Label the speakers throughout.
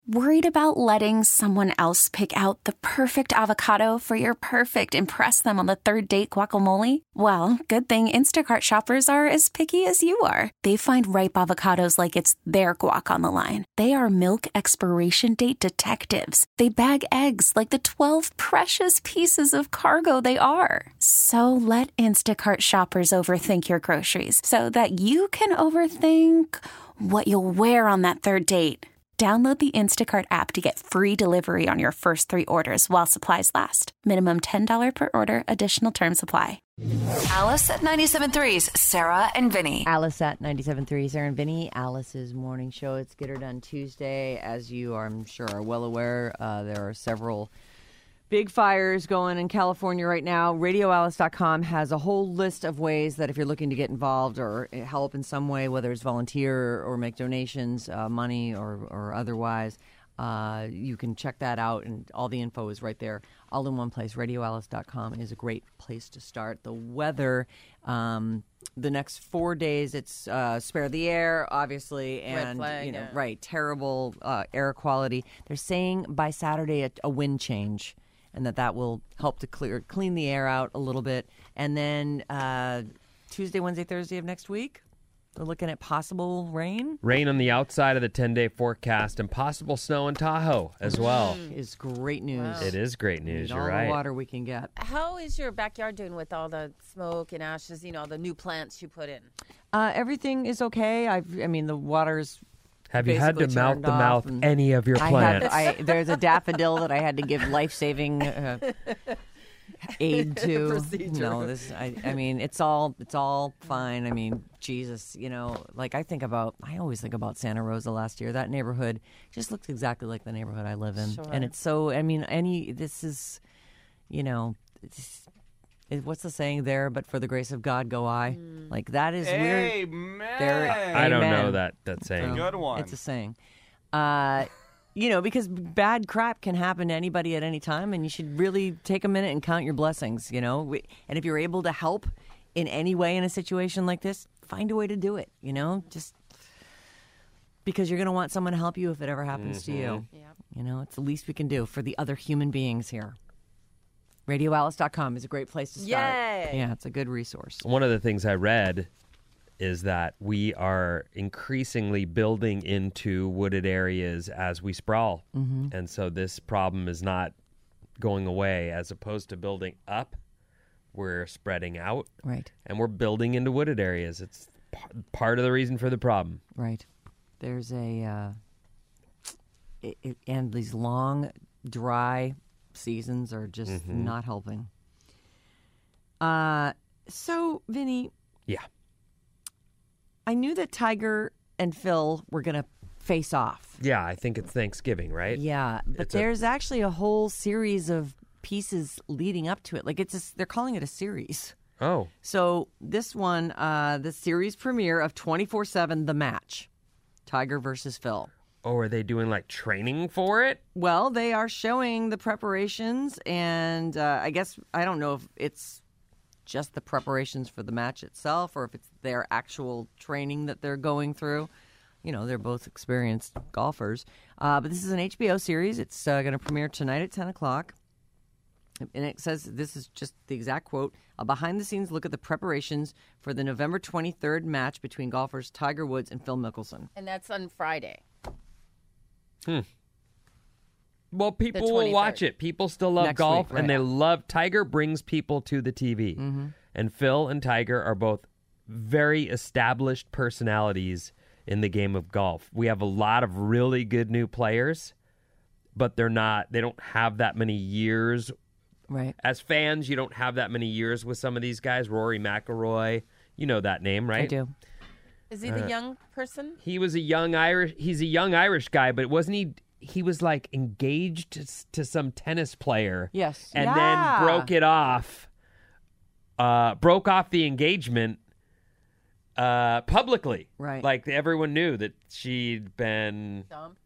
Speaker 1: Worried about letting someone else pick out the perfect avocado for your perfect impress them on the third date guacamole? Well, good thing Instacart shoppers are as picky as you are. They find ripe avocados like it's their guac on the line. They are milk expiration date detectives. They bag eggs like the 12 precious pieces of cargo they are. So let Instacart shoppers overthink your groceries so that you can overthink what you'll wear on that third date. Download the Instacart app to get free delivery on your first 3 orders while supplies last. Minimum $10 per order. Additional terms apply.
Speaker 2: Alice at 97.3's Sarah and Vinny.
Speaker 3: Alice at 97.3, Sarah and Vinny. Alice's morning show. It's Get Her Done Tuesday. As you are, I'm sure, are well aware, there are several big fires going in California right now. RadioAlice.com has a whole list of ways that if you're looking to get involved or help in some way, whether it's volunteer or make donations, money or otherwise, you can check that out, and all the info is right there, all in one place. RadioAlice.com is a great place to start. The weather, the next 4 days, it's spare the air, obviously, and
Speaker 4: Red flag,
Speaker 3: right, terrible air quality. They're saying by Saturday a wind change, and that will help to clean the air out a little bit. And then Tuesday, Wednesday, Thursday of next week, we're looking at possible rain.
Speaker 5: Rain on the outside of the 10-day forecast, and possible snow in Tahoe as well.
Speaker 3: Is great news.
Speaker 4: Wow.
Speaker 5: It is great
Speaker 3: We
Speaker 5: news,
Speaker 3: need
Speaker 5: you're
Speaker 3: all
Speaker 5: right.
Speaker 3: the water we can get.
Speaker 4: How is your backyard doing with all the smoke and ashes, all the new plants you put in?
Speaker 3: Everything is okay. I mean, the water's
Speaker 5: Have you had to
Speaker 3: basically
Speaker 5: mouth to
Speaker 3: turned
Speaker 5: mouth
Speaker 3: off, and
Speaker 5: any of your plants?
Speaker 3: There's a daffodil that I had to give life-saving aid to.
Speaker 4: Procedure.
Speaker 3: No, I mean, it's all fine. I mean, Jesus, I always think about Santa Rosa last year. That neighborhood just looks exactly like the neighborhood I live in.
Speaker 4: Sure.
Speaker 3: And it's so, this is, what's the saying there? But for the grace of God, go I. Like, that is weird.
Speaker 6: Amen.
Speaker 5: I don't know
Speaker 3: Amen.
Speaker 5: that saying.
Speaker 6: Good one.
Speaker 3: It's a saying. Because bad crap can happen to anybody at any time, and you should really take a minute and count your blessings, And if you're able to help in any way in a situation like this, find a way to do it, Just because you're going to want someone to help you if it ever happens to you.
Speaker 4: Yeah.
Speaker 3: It's the least we can do for the other human beings here. RadioAlice.com is a great place to start.
Speaker 4: Yay!
Speaker 3: Yeah, it's a good resource.
Speaker 5: One of the things I read is that we are increasingly building into wooded areas as we sprawl.
Speaker 3: Mm-hmm.
Speaker 5: And so this problem is not going away. As opposed to building up, we're spreading out.
Speaker 3: Right.
Speaker 5: And we're building into wooded areas. It's part of the reason for the problem.
Speaker 3: Right. There's and these long, dry seasons are just not helping. So, Vinny.
Speaker 5: Yeah.
Speaker 3: I knew that Tiger and Phil were going to face off.
Speaker 5: Yeah, I think it's Thanksgiving, right?
Speaker 3: Yeah, but there's actually a whole series of pieces leading up to it. Like, they're calling it a series.
Speaker 5: Oh.
Speaker 3: So this one, the series premiere of 24/7 The Match, Tiger versus Phil.
Speaker 5: Oh, are they doing like training for it?
Speaker 3: Well, they are showing the preparations, and I don't know if it's just the preparations for the match itself or if it's their actual training that they're going through. They're both experienced golfers. But this is an HBO series. It's going to premiere tonight at 10 o'clock. And it says, this is just the exact quote, a behind-the-scenes look at the preparations for the November 23rd match between golfers Tiger Woods and Phil Mickelson.
Speaker 4: And that's on Friday.
Speaker 5: Well, people
Speaker 4: The
Speaker 5: will watch
Speaker 4: 23rd.
Speaker 5: it. People still love
Speaker 3: Next
Speaker 5: golf,
Speaker 3: week,
Speaker 5: and
Speaker 3: right.
Speaker 5: they love Tiger brings people to the TV.
Speaker 3: Mm-hmm.
Speaker 5: And Phil and Tiger are both very established personalities in the game of golf. We have a lot of really good new players, but they don't have that many years.
Speaker 3: Right.
Speaker 5: As fans, you don't have that many years with some of these guys. Rory McIlroy, you know that name, right?
Speaker 3: I do.
Speaker 4: Is he the young person?
Speaker 5: He's a young Irish guy, but wasn't he? He was like engaged to some tennis player.
Speaker 3: Yes.
Speaker 5: And
Speaker 3: Yeah.
Speaker 5: then broke it off. Broke off the engagement publicly.
Speaker 3: Right.
Speaker 5: Like everyone knew that she'd been,
Speaker 4: Dumb.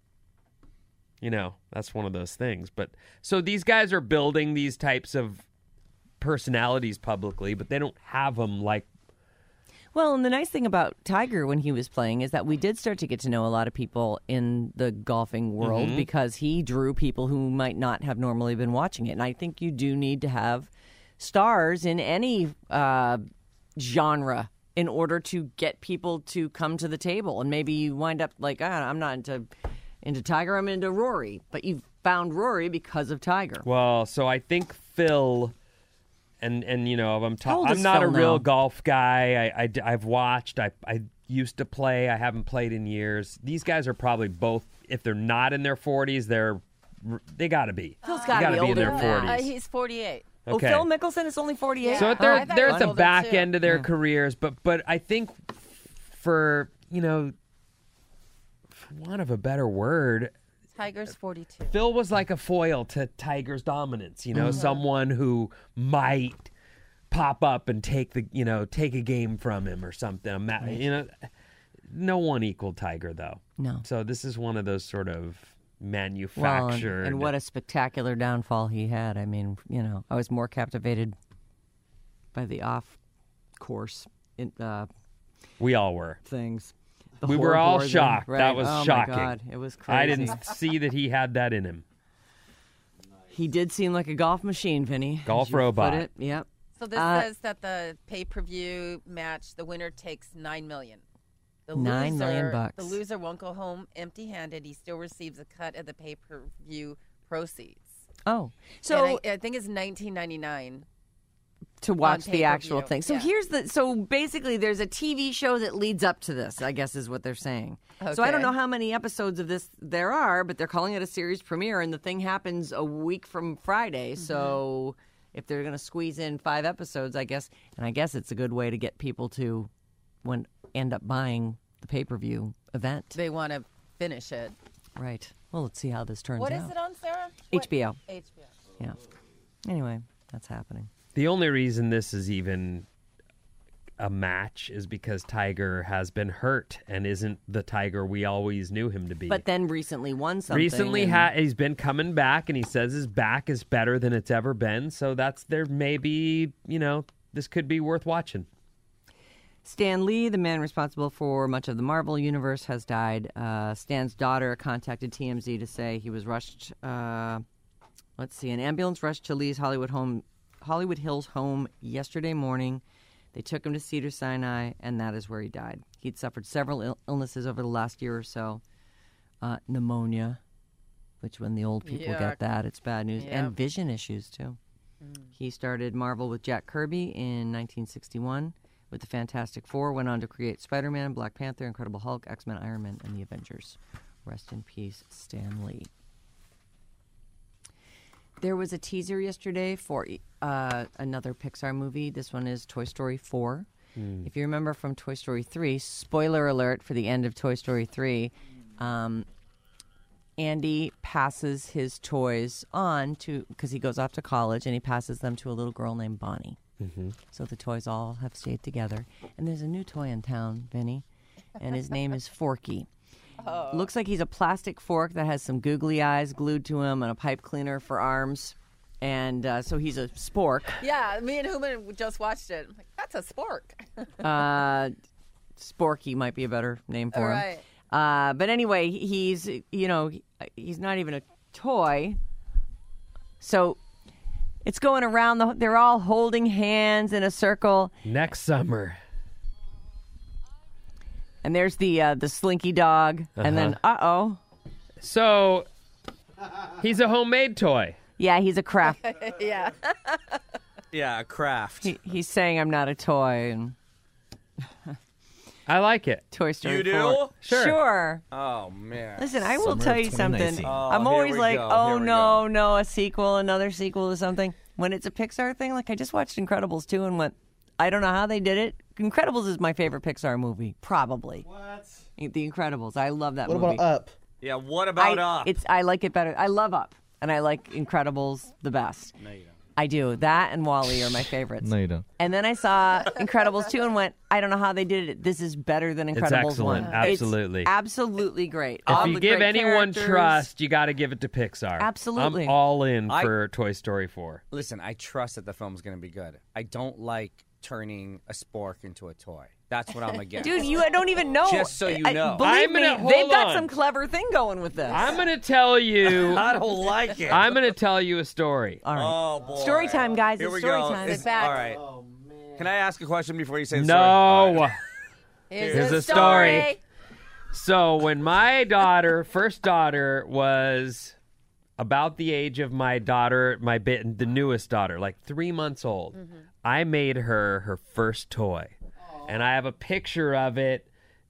Speaker 5: that's one of those things. But so these guys are building these types of personalities publicly, but they don't have them like
Speaker 3: Well, and the nice thing about Tiger when he was playing is that we did start to get to know a lot of people in the golfing world because he drew people who might not have normally been watching it. And I think you do need to have stars in any genre in order to get people to come to the table. And maybe you wind up like, I'm not into Tiger, I'm into Rory. But you found Rory because of Tiger.
Speaker 5: Well, so I think Phil... And you know, I'm not
Speaker 3: Phil
Speaker 5: a real
Speaker 3: now?
Speaker 5: golf guy. I've watched. I used to play. I haven't played in years. These guys are probably both. If they're not in their 40s, they got to be.
Speaker 3: Phil's
Speaker 5: They
Speaker 3: got to be
Speaker 5: gotta
Speaker 3: older
Speaker 5: in their
Speaker 3: than that.
Speaker 5: 40s.
Speaker 4: He's 48.
Speaker 5: Okay.
Speaker 3: Oh, Phil Mickelson is only 48?
Speaker 5: So
Speaker 4: I
Speaker 5: they're
Speaker 4: thought he
Speaker 5: at
Speaker 4: was
Speaker 5: the
Speaker 4: older,
Speaker 5: back
Speaker 4: too.
Speaker 5: end of their careers, but I think for want of a better word,
Speaker 4: Tiger's 42.
Speaker 5: Phil was like a foil to Tiger's dominance. Someone who might pop up and take a game from him or something. No one equaled Tiger though.
Speaker 3: No.
Speaker 5: So this is one of those sort of
Speaker 3: Well,
Speaker 5: manufactured.
Speaker 3: and what a spectacular downfall he had. I mean, I was more captivated by the off-course
Speaker 5: we all were.
Speaker 3: things.
Speaker 5: We were all
Speaker 3: Horror board,
Speaker 5: shocked.
Speaker 3: right?
Speaker 5: That was
Speaker 3: oh
Speaker 5: shocking.
Speaker 3: My God. It was crazy.
Speaker 5: I didn't see that he had that in him.
Speaker 3: He did seem like a golf machine, Vinny.
Speaker 5: Golf
Speaker 3: as you
Speaker 5: robot.
Speaker 3: Put it. Yep.
Speaker 4: So this says that the pay-per-view match, the winner takes $9 million. The
Speaker 3: $9 million bucks.
Speaker 4: The loser won't go home empty-handed. He still receives a cut of the pay-per-view proceeds.
Speaker 3: Oh, so
Speaker 4: And I think it's $19.99.
Speaker 3: to watch
Speaker 4: on
Speaker 3: the actual
Speaker 4: pay-per-view.
Speaker 3: thing. So
Speaker 4: Yeah.
Speaker 3: so basically there's a TV show that leads up to this, I guess is what they're saying. So I don't
Speaker 4: Okay.
Speaker 3: know how many episodes of this there are, but they're calling it a series premiere and the thing happens a week from Friday. So if they're going to squeeze in 5 episodes, I guess it's a good way to get people to end up buying the pay-per-view event.
Speaker 4: They want to finish it.
Speaker 3: Right. Well, let's see how this turns
Speaker 4: What
Speaker 3: out.
Speaker 4: is it on, Sarah?
Speaker 3: HBO.
Speaker 4: HBO.
Speaker 3: Yeah. Anyway, that's happening.
Speaker 5: The only reason this is even a match is because Tiger has been hurt and isn't the Tiger we always knew him to be.
Speaker 3: But then recently won something.
Speaker 5: Recently,
Speaker 3: and-
Speaker 5: he's been coming back, and he says his back is better than it's ever been. So there may be, this could be worth watching.
Speaker 3: Stan Lee, the man responsible for much of the Marvel universe, has died. Stan's daughter contacted TMZ to say he was rushed. An ambulance rushed to Lee's Hollywood Hills home yesterday morning. They took him to Cedars-Sinai, and that is where he died. He'd suffered several illnesses over the last year or so. Pneumonia, which when the old people
Speaker 4: Yuck.
Speaker 3: get that, it's bad news.
Speaker 4: Yep.
Speaker 3: And vision issues, too. He started Marvel with Jack Kirby in 1961 with the Fantastic Four, went on to create Spider-Man, Black Panther, Incredible Hulk, X-Men, Iron Man, and the Avengers. Rest in peace, Stan Lee. There was a teaser yesterday for another Pixar movie. This one is Toy Story 4. If you remember from Toy Story 3, spoiler alert for the end of Toy Story 3, Andy passes his toys on to, because he goes off to college, and he passes them to a little girl named Bonnie. So the toys all have stayed together. And there's a new toy in town, Vinny, and his name is Forky. Looks like he's a plastic fork that has some googly eyes glued to him and a pipe cleaner for arms. And so he's a spork.
Speaker 4: Yeah, me and Human just watched it. I'm like, that's a spork.
Speaker 3: Sporky might be a better name for
Speaker 4: All
Speaker 3: him.
Speaker 4: right.
Speaker 3: But anyway, he's not even a toy. So it's going around. They're all holding hands in a circle.
Speaker 5: Next summer.
Speaker 3: And there's the slinky dog. And then,
Speaker 5: So he's a homemade toy.
Speaker 3: yeah, he's a craft.
Speaker 4: Yeah.
Speaker 6: Yeah, a craft.
Speaker 3: He's saying I'm not a toy. And
Speaker 5: I like it.
Speaker 3: Toy Story
Speaker 6: You do?
Speaker 3: 4. Sure.
Speaker 6: Oh, man.
Speaker 3: Listen, I will
Speaker 7: Summer
Speaker 3: tell
Speaker 7: of
Speaker 3: you something.
Speaker 7: 2019.
Speaker 3: I'm
Speaker 6: here
Speaker 3: always
Speaker 6: we
Speaker 3: like,
Speaker 6: go,
Speaker 3: oh,
Speaker 6: here we
Speaker 3: no, no, a sequel, another sequel to something. When it's a Pixar thing, like I just watched Incredibles 2 and went, I don't know how they did it. Incredibles is my favorite Pixar movie, probably.
Speaker 6: What?
Speaker 3: The Incredibles. I love that
Speaker 7: What
Speaker 3: movie.
Speaker 7: about Up?
Speaker 6: Yeah, what about Up?
Speaker 3: I like it better. I love Up, and I like Incredibles the best.
Speaker 6: No, you don't.
Speaker 3: I do. That and WALL-E are my favorites.
Speaker 7: No, you don't.
Speaker 3: And then I saw Incredibles 2 and went, I don't know how they did it. This is better than Incredibles
Speaker 5: excellent.
Speaker 3: 1.
Speaker 5: Absolutely.
Speaker 3: It's absolutely great. All
Speaker 5: If you
Speaker 3: the
Speaker 5: give
Speaker 3: great
Speaker 5: anyone
Speaker 3: characters.
Speaker 5: trust, you got to give it to Pixar.
Speaker 3: Absolutely.
Speaker 5: I'm all in
Speaker 6: I-
Speaker 5: for Toy Story 4.
Speaker 6: Listen, I trust that the film's going to be good. I don't like turning a spork into a toy. That's what I'm gonna guess.
Speaker 3: Dude, you don't even know.
Speaker 6: Just so you know.
Speaker 3: Believe
Speaker 5: I'm gonna-
Speaker 3: me,
Speaker 5: hold
Speaker 3: they've got
Speaker 5: on.
Speaker 3: some clever thing going with this.
Speaker 5: I'm going to tell you.
Speaker 6: I don't like it.
Speaker 5: I'm going to tell you a story.
Speaker 3: All right.
Speaker 6: Oh boy.
Speaker 3: Story time, guys.
Speaker 6: Here
Speaker 3: It's
Speaker 6: we
Speaker 3: story
Speaker 6: go.
Speaker 3: time.
Speaker 6: It's
Speaker 4: back.
Speaker 6: All right. Oh, man. Can I ask a question before you say the story? All
Speaker 5: No.
Speaker 6: right.
Speaker 5: Here's a story. So when my first daughter was about the age of my daughter, the newest daughter, like 3 months old, I made her first toy. And I have a picture of it,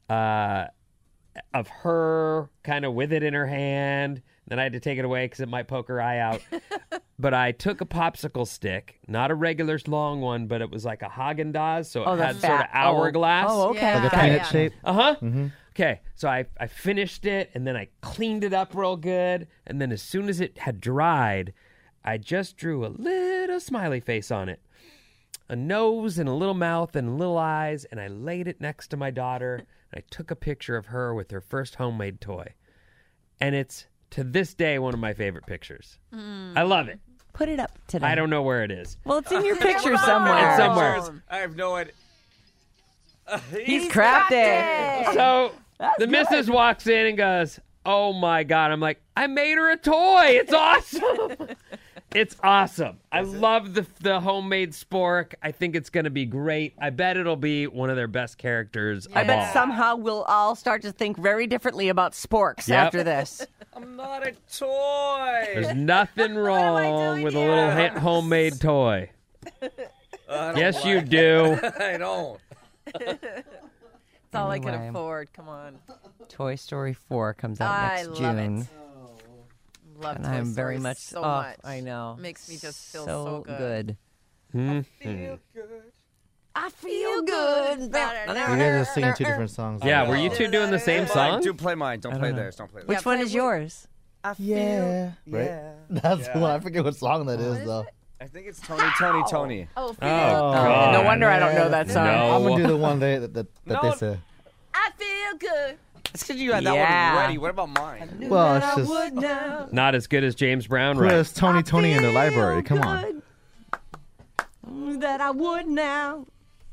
Speaker 5: of her kind of with it in her hand. Then I had to take it away because it might poke her eye out. But I took a popsicle stick, not a regular long one, but it was like a Haagen-Dazs, so it
Speaker 3: the
Speaker 5: had sort of
Speaker 3: fat-
Speaker 5: hourglass.
Speaker 3: Oh, okay.
Speaker 4: Yeah.
Speaker 7: Like a
Speaker 3: Got
Speaker 7: peanut
Speaker 3: it.
Speaker 7: shape.
Speaker 5: Uh-huh. Okay, so I finished it, and then I cleaned it up real good, and then as soon as it had dried, I just drew a little smiley face on it. A nose and a little mouth and little eyes, and I laid it next to my daughter, and I took a picture of her with her first homemade toy. And it's, to this day, one of my favorite pictures. I love it.
Speaker 3: Put it up today.
Speaker 5: I don't know where it is.
Speaker 3: Well, it's in your picture somewhere.
Speaker 5: It's somewhere.
Speaker 6: I have no idea.
Speaker 3: He's crafty.
Speaker 5: So the missus walks in and goes, "Oh my God." I'm like, "I made her a toy. It's awesome." It's awesome. I love the homemade spork. I think it's going to be great. I bet it'll be one of their best characters
Speaker 3: I
Speaker 5: of
Speaker 3: bet
Speaker 5: all.
Speaker 3: somehow we'll all start to think very differently about sporks
Speaker 5: Yep.
Speaker 3: after this.
Speaker 6: I'm not a toy.
Speaker 5: There's nothing wrong with a little homemade toy. Yes, you do.
Speaker 6: I don't.
Speaker 4: It's all I
Speaker 3: Anyway.
Speaker 4: can afford. Come on.
Speaker 3: Toy Story 4 comes out
Speaker 4: I
Speaker 3: next
Speaker 4: love
Speaker 3: June.
Speaker 4: it. Love
Speaker 3: And
Speaker 4: Toy
Speaker 3: I'm very
Speaker 4: Story
Speaker 3: much
Speaker 4: so
Speaker 3: oh,
Speaker 4: much.
Speaker 3: I know.
Speaker 4: Makes me just feel so
Speaker 3: good.
Speaker 6: Feel good.
Speaker 3: I feel good.
Speaker 7: You guys are singing two different songs.
Speaker 5: Yeah, were you two doing the same song?
Speaker 6: Do play mine. Don't play
Speaker 3: know.
Speaker 6: theirs. Don't play theirs.
Speaker 3: Which one is yours?
Speaker 7: Yeah. Right? That's the one. I forget what song that is, though.
Speaker 6: I think it's Tony, Tony, Tony.
Speaker 4: Oh, feel
Speaker 5: Oh, God.
Speaker 3: No wonder I don't know that song.
Speaker 5: No.
Speaker 7: I'm going to do the one that
Speaker 6: No.
Speaker 7: they said.
Speaker 4: I feel good.
Speaker 6: It's because you had that
Speaker 3: Yeah.
Speaker 6: one ready. What about mine?
Speaker 7: Well, it's just
Speaker 5: Not as good as James Brown,
Speaker 7: who
Speaker 5: right?
Speaker 7: has Tony in the library? Come on.
Speaker 3: That I would now.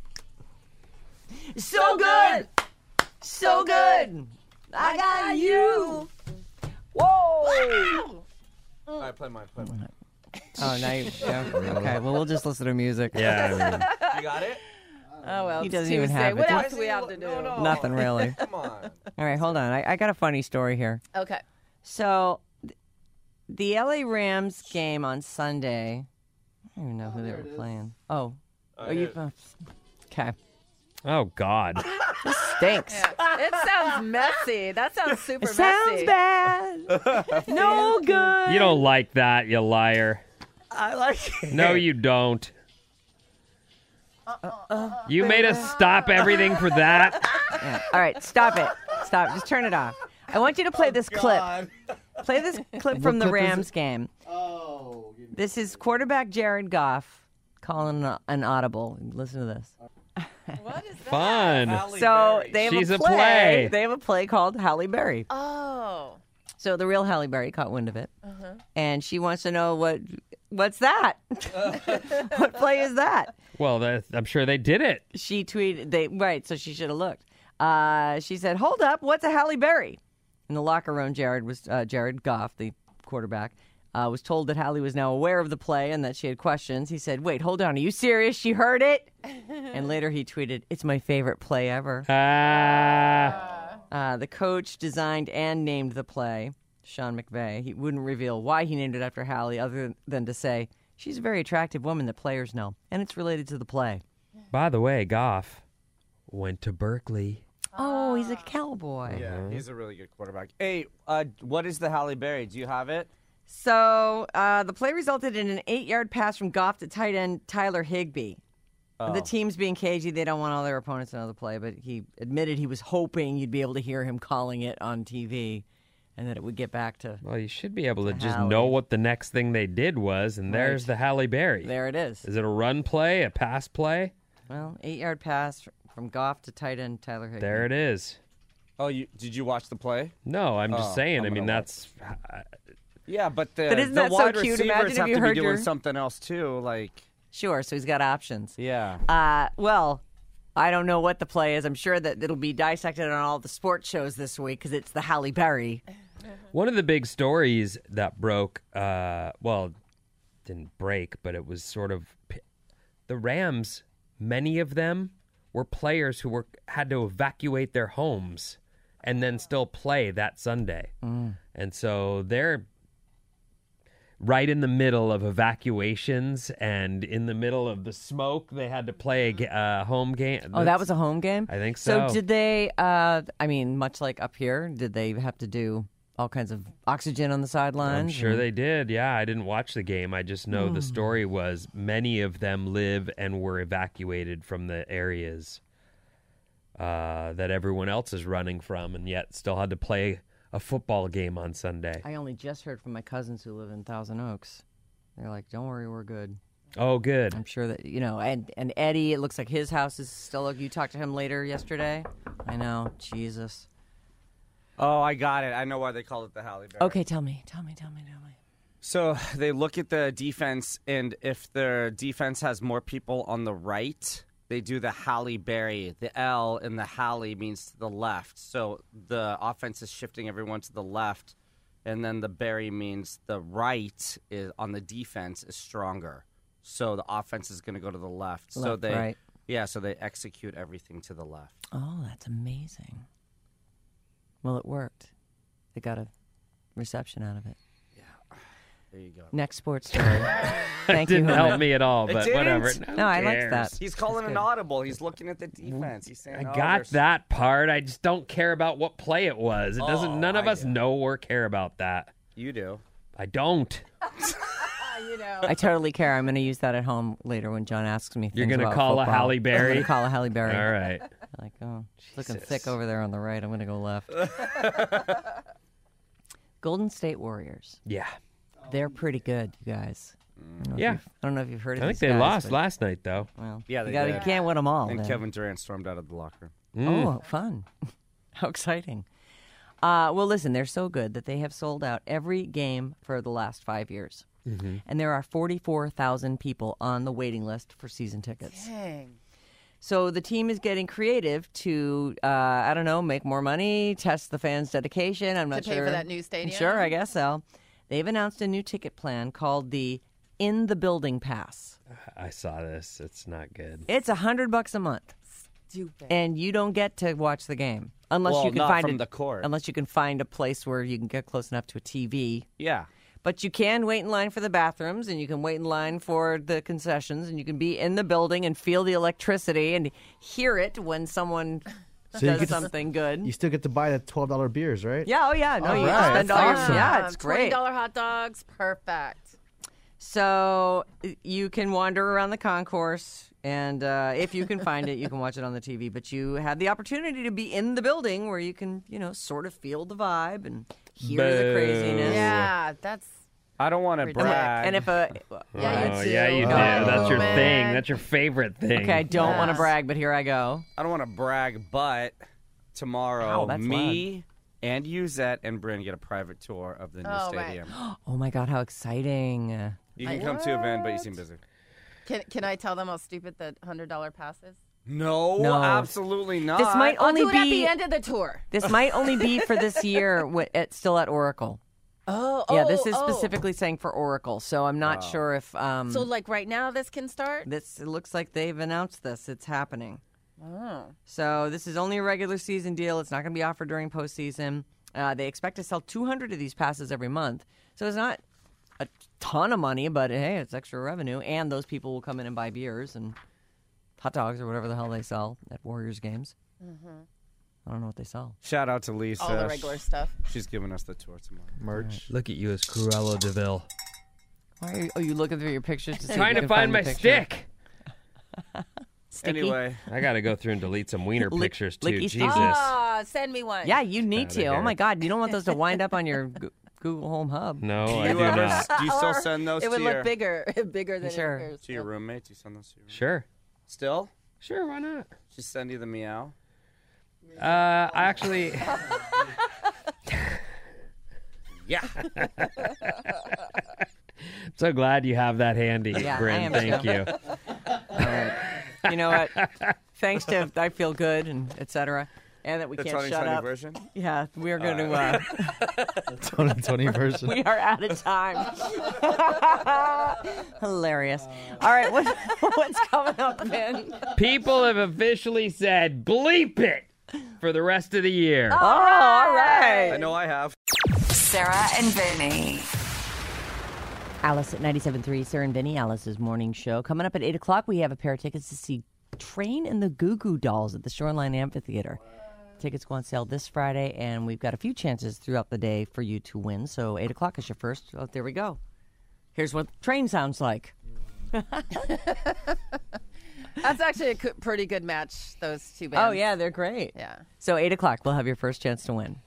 Speaker 3: So good. So good. I got you. Whoa.
Speaker 6: All right, play mine. Play mine.
Speaker 3: Oh, now you. Yeah. Okay, well, we'll just listen to music.
Speaker 5: Yeah, I mean,
Speaker 6: You got it?
Speaker 4: Oh, well,
Speaker 3: He
Speaker 4: it's
Speaker 3: doesn't even
Speaker 4: Tuesday.
Speaker 3: have it.
Speaker 4: What
Speaker 3: Why
Speaker 4: else do we have to do?
Speaker 6: No.
Speaker 3: Nothing really.
Speaker 6: Come on.
Speaker 3: All right, hold on. I got a funny story here.
Speaker 4: Okay.
Speaker 3: So, the LA Rams game on Sunday. I don't even know who they were playing. Oh. Okay.
Speaker 5: oh, God.
Speaker 3: This stinks.
Speaker 4: It sounds messy. That sounds super
Speaker 3: It sounds
Speaker 4: messy.
Speaker 3: bad. No good.
Speaker 5: You don't like that, you liar.
Speaker 6: I like it.
Speaker 5: No, you don't. You made us stop everything for that.
Speaker 3: Yeah. All right, stop it. Stop. Just turn it off. I want you to play this clip. Play this clip from the
Speaker 7: clip is
Speaker 3: Rams game. This is quarterback Jared Goff calling an audible. Listen to this.
Speaker 4: What is that?
Speaker 5: Fun.
Speaker 3: So they have
Speaker 5: She's
Speaker 3: a
Speaker 5: a
Speaker 3: play.
Speaker 5: play.
Speaker 3: They have a play called Halle Berry.
Speaker 4: Oh.
Speaker 3: So the real Halle Berry caught wind of it, and she wants to know what's that? What play is that?
Speaker 5: Well, I'm sure they did it.
Speaker 3: She tweeted so she should have looked. She said, "Hold up, what's a Halle Berry?" In the locker room, Jared Goff, the quarterback, was told that Halle was now aware of the play and that she had questions. He said, "Wait, hold on, are you serious? She heard it?" And later he tweeted, "It's my favorite play ever." The coach designed and named the play, Sean McVay. He wouldn't reveal why he named it after Halle other than to say, she's a very attractive woman that players know, and it's related to the play.
Speaker 5: By the way, Goff went to Berkeley.
Speaker 3: Oh, he's a cowboy.
Speaker 6: Yeah, he's a really good quarterback. Hey, what is the Halle Berry? Do you have it?
Speaker 3: So the play resulted in an 8-yard pass from Goff to tight end Tyler Higbee. The team's being cagey. They don't want all their opponents to know the play, but he admitted he was hoping you'd be able to hear him calling it on TV and that it would get back to...
Speaker 5: Well, you should be able to just
Speaker 3: Halle.
Speaker 5: know what the next thing they did was, and there's the Halle Berry.
Speaker 3: There it is.
Speaker 5: Is it a run play, a pass play?
Speaker 3: Well, 8-yard pass from Goff to tight end Tyler Higbee.
Speaker 5: There it is.
Speaker 6: Oh, did you watch the play?
Speaker 5: No, I'm just saying.
Speaker 6: I'm
Speaker 5: I mean,
Speaker 6: gonna
Speaker 5: that's...
Speaker 6: Yeah, but
Speaker 3: But isn't
Speaker 6: the
Speaker 3: that so
Speaker 6: wide
Speaker 3: cute?
Speaker 6: receivers
Speaker 3: Imagine if
Speaker 6: have
Speaker 3: you
Speaker 6: to be
Speaker 3: heard
Speaker 6: doing
Speaker 3: your-
Speaker 6: something else too. Like,
Speaker 3: Sure, so he's got options.
Speaker 6: yeah.
Speaker 3: Well, I don't know what the play is. I'm sure that it'll be dissected on all the sports shows this week because it's the Halle Berry.
Speaker 5: One of the big stories that broke, didn't break, but it was sort of the Rams. Many of them were players who had to evacuate their homes and then still play that Sunday. And so they're right in the middle of evacuations and in the middle of the smoke. They had to play a home game.
Speaker 3: Oh, that was a home game?
Speaker 5: I think so.
Speaker 3: So did they, much like up here, did they have to do all kinds of oxygen on the sidelines?
Speaker 5: I'm sure they did. Yeah, I didn't watch the game. I just know the story was many of them live and were evacuated from the areas that everyone else is running from, and yet still had to play a football game on Sunday.
Speaker 3: I only just heard from my cousins who live in Thousand Oaks. They're like, don't worry, we're good.
Speaker 5: Oh, good.
Speaker 3: I'm sure that, and Eddie, it looks like his house is still, you talked to him later yesterday? I know, Jesus.
Speaker 6: Oh, I got it. I know why they call it the Halle Berry.
Speaker 3: Okay, tell me.
Speaker 6: So they look at the defense, and if their defense has more people on the right, they do the Halle Berry. The L in the Halle means to the left. So the offense is shifting everyone to the left, and then the Berry means the right is on the defense is stronger. So the offense is going to go to the left. So they
Speaker 3: right.
Speaker 6: Yeah, so they execute everything to the left.
Speaker 3: Oh, that's amazing. Well, it worked. They got a reception out of it.
Speaker 6: There you go.
Speaker 3: Next sports story. Thank you.
Speaker 5: Didn't
Speaker 3: Hooman.
Speaker 5: help me at all, but
Speaker 6: didn't?
Speaker 5: whatever.
Speaker 3: No, I liked that.
Speaker 6: He's calling an audible. He's looking at the defense. He's saying,
Speaker 5: I got that part. I just don't care about what play it was. It doesn't. None of us know or care about that.
Speaker 6: You do.
Speaker 5: I don't.
Speaker 3: I totally care. I'm going to use that at home later when John asks me.
Speaker 5: You're
Speaker 3: going to
Speaker 5: call a Halle
Speaker 3: I'm
Speaker 5: Berry?
Speaker 3: going to call a Halle Berry.
Speaker 5: All right.
Speaker 3: Like, oh, she's looking thick over there on the right. I'm going to go left. Golden State Warriors.
Speaker 5: Yeah.
Speaker 3: They're pretty good, you guys.
Speaker 5: Yeah.
Speaker 3: I don't know if you've heard of
Speaker 5: I
Speaker 3: these
Speaker 5: think they
Speaker 3: guys,
Speaker 5: lost
Speaker 3: but-
Speaker 5: last night, though.
Speaker 3: Well,
Speaker 6: Yeah, they
Speaker 3: you
Speaker 6: did.
Speaker 3: You can't win them all.
Speaker 6: And
Speaker 3: then.
Speaker 6: Kevin Durant stormed out of the locker room.
Speaker 3: Oh, fun. How exciting. Well, listen, they're so good that they have sold out every game for the last 5 years.
Speaker 5: Mm-hmm.
Speaker 3: And there are 44,000 people on the waiting list for season tickets.
Speaker 4: Dang.
Speaker 3: So the team is getting creative to, make more money, test the fans' dedication. I'm not
Speaker 4: To pay
Speaker 3: sure.
Speaker 4: for that new stadium?
Speaker 3: Sure, I guess so. They've announced a new ticket plan called the In the Building Pass.
Speaker 5: I saw this. It's not good.
Speaker 3: It's $100 a month.
Speaker 4: Stupid.
Speaker 3: And you don't get to watch the game unless
Speaker 6: Well,
Speaker 3: you can
Speaker 6: not
Speaker 3: find
Speaker 6: from the court.
Speaker 3: Unless you can find a place where you can get close enough to a TV.
Speaker 6: Yeah.
Speaker 3: But you can wait in line for the bathrooms, and you can wait in line for the concessions, and you can be in the building and feel the electricity and hear it when someone
Speaker 7: So you
Speaker 3: does
Speaker 7: get to-
Speaker 3: something good.
Speaker 7: You still get to buy the $12 beers, right?
Speaker 3: Yeah, oh yeah, no, you
Speaker 7: right.
Speaker 3: can spend all your
Speaker 7: Awesome.
Speaker 3: yeah, it's great.
Speaker 4: $20 hot dogs, perfect.
Speaker 3: So you can wander around the concourse, and if you can find it, you can watch it on the TV. But you have the opportunity to be in the building where you can, sort of feel the vibe and hear the
Speaker 5: Boo.
Speaker 3: craziness.
Speaker 4: Yeah, that's
Speaker 6: I don't want to brag.
Speaker 3: And if a
Speaker 4: Yeah,
Speaker 5: Oh,
Speaker 4: you
Speaker 5: yeah, you do.
Speaker 4: do.
Speaker 5: That's your
Speaker 4: Oh,
Speaker 5: thing.
Speaker 4: man.
Speaker 5: That's your favorite thing.
Speaker 3: okay, I don't want to
Speaker 4: Yes.
Speaker 3: brag, but here I go.
Speaker 6: I don't want to brag, but tomorrow,
Speaker 3: Wow, that's
Speaker 6: me and Yuzette and Bryn get a private tour of the new
Speaker 4: Oh, right.
Speaker 6: stadium.
Speaker 3: Oh my God, how exciting!
Speaker 6: You can come too, Vin, but you seem busy.
Speaker 4: Can I tell them how stupid the $100 pass is?
Speaker 6: No,
Speaker 3: No.
Speaker 6: absolutely not.
Speaker 3: This might
Speaker 4: I'll
Speaker 3: only
Speaker 4: do it at the
Speaker 3: be
Speaker 4: end of the tour.
Speaker 3: this might only be for this year. Still at Oracle.
Speaker 4: Oh,
Speaker 3: Yeah, this is specifically saying for Oracle, so I'm not
Speaker 6: Wow.
Speaker 3: sure if
Speaker 4: So, like right now, this can start.
Speaker 3: it looks like they've announced this. It's happening.
Speaker 4: Oh.
Speaker 3: So this is only a regular season deal. It's not going to be offered during postseason. They expect to sell 200 of these passes every month. So it's not a ton of money, but hey, it's extra revenue. And those people will come in and buy beers and hot dogs or whatever the hell they sell at Warriors games. I don't know what they sell.
Speaker 6: Shout out to Lisa.
Speaker 4: All the regular stuff.
Speaker 6: She's giving us the tour tomorrow.
Speaker 7: Merch.
Speaker 5: Look at you as Cruella DeVille.
Speaker 3: Why are you looking through your pictures to see if
Speaker 5: Trying
Speaker 3: you
Speaker 5: to
Speaker 3: can
Speaker 5: find my
Speaker 3: the picture?
Speaker 5: stick.
Speaker 3: Sticky?
Speaker 6: Anyway,
Speaker 5: I got to go through and delete some wiener pictures, too.
Speaker 3: licky sticky.
Speaker 5: Jesus.
Speaker 4: Ah, send me one.
Speaker 3: Yeah, you need
Speaker 5: Outta
Speaker 3: to. Oh
Speaker 5: here.
Speaker 3: my God, you don't want those to wind up on your Google Home Hub.
Speaker 5: No,
Speaker 6: do
Speaker 5: I
Speaker 6: you,
Speaker 5: do not.
Speaker 6: do you still
Speaker 4: Or
Speaker 6: send those
Speaker 4: It would
Speaker 6: to,
Speaker 4: look
Speaker 6: your,
Speaker 4: bigger, bigger than
Speaker 3: Sure.
Speaker 4: it appears.
Speaker 6: to your roommates? You send those to your roommates?
Speaker 5: Sure.
Speaker 6: Still?
Speaker 5: Sure, why not?
Speaker 6: She send you the meow?
Speaker 5: I actually...
Speaker 6: Yeah.
Speaker 5: so glad you have that handy,
Speaker 3: Yeah, I
Speaker 5: Bryn.
Speaker 3: am
Speaker 5: Thank
Speaker 3: too.
Speaker 5: you.
Speaker 3: All right. you know what? Thanks to I Feel Good and et cetera. And that we
Speaker 6: The
Speaker 3: can't shut
Speaker 6: 2020
Speaker 3: up.
Speaker 6: version?
Speaker 3: Yeah, we're going to.
Speaker 7: 2020 version.
Speaker 3: We are out of time. Hilarious. All right, what's coming up, Ben?
Speaker 5: People have officially said bleep it for the rest of the year.
Speaker 3: Oh, all right.
Speaker 6: I know I have.
Speaker 2: Sarah and Vinny.
Speaker 3: Alice at 97.3, Sarah and Vinny, Alice's morning show. Coming up at 8 o'clock, we have a pair of tickets to see Train and the Goo Goo Dolls at the Shoreline Amphitheater. Tickets go on sale this Friday, and we've got a few chances throughout the day for you to win. So 8 o'clock is your first. Oh, there we go. Here's what Train sounds like.
Speaker 4: That's actually a pretty good match, those two bands.
Speaker 3: Oh, yeah, they're great.
Speaker 4: Yeah.
Speaker 3: So 8 o'clock, we'll have your first chance to win.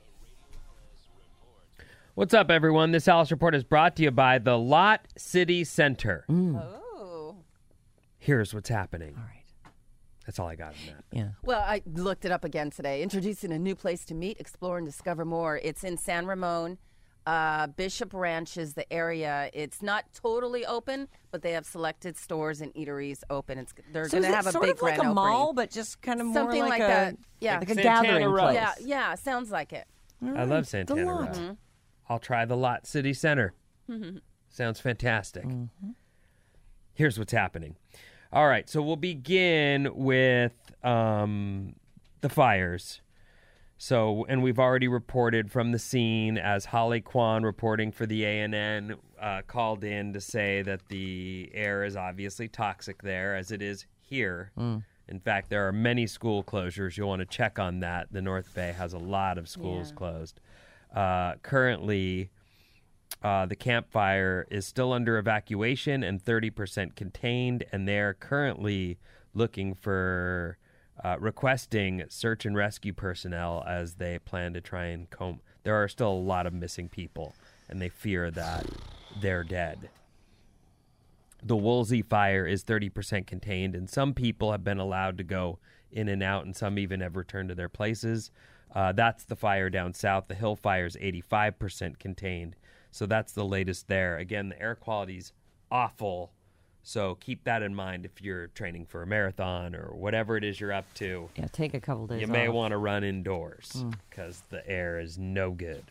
Speaker 5: What's up, everyone? This Alice Report is brought to you by the Lot City Center.
Speaker 4: Oh.
Speaker 5: Here's what's happening.
Speaker 3: All right.
Speaker 5: That's all I got in that.
Speaker 3: Yeah.
Speaker 4: Well, I looked it up again today. Introducing a new place to meet, explore, and discover more. It's in San Ramon. Bishop Ranch is the area. It's not totally open, but they have selected stores and eateries open. They're
Speaker 3: So
Speaker 4: going
Speaker 3: is
Speaker 4: to
Speaker 3: it
Speaker 4: have a
Speaker 3: sort
Speaker 4: big
Speaker 3: of like
Speaker 4: grand
Speaker 3: a mall,
Speaker 4: opening.
Speaker 3: but just kind of more
Speaker 4: Something like
Speaker 3: a,
Speaker 4: that. Yeah.
Speaker 3: like a
Speaker 5: Santana
Speaker 3: gathering
Speaker 5: Row.
Speaker 3: place.
Speaker 4: Yeah, sounds like it.
Speaker 5: I love Santana Row.
Speaker 3: Lot.
Speaker 5: I'll try the Lot City Center. Sounds fantastic. Here's what's happening. All right, so we'll begin with the fires. So, and we've already reported from the scene as Holly Kwan, reporting for the ANN, called in to say that the air is obviously toxic there, as it is here. In fact, there are many school closures. You'll want to check on that. The North Bay has a lot of schools closed. Currently, the campfire is still under evacuation and 30% contained, and they're currently looking for requesting search and rescue personnel as they plan to try and comb. There are still a lot of missing people, and they fear that they're dead. The Woolsey fire is 30% contained, and some people have been allowed to go in and out, and some even have returned to their places. That's the fire down south. The Hill fire is 85% contained. So that's the latest there. Again, the air quality's awful. So keep that in mind if you're training for a marathon or whatever it is you're up to.
Speaker 3: Yeah, take a couple days
Speaker 5: You may
Speaker 3: off.
Speaker 5: want to run indoors because the air is no good.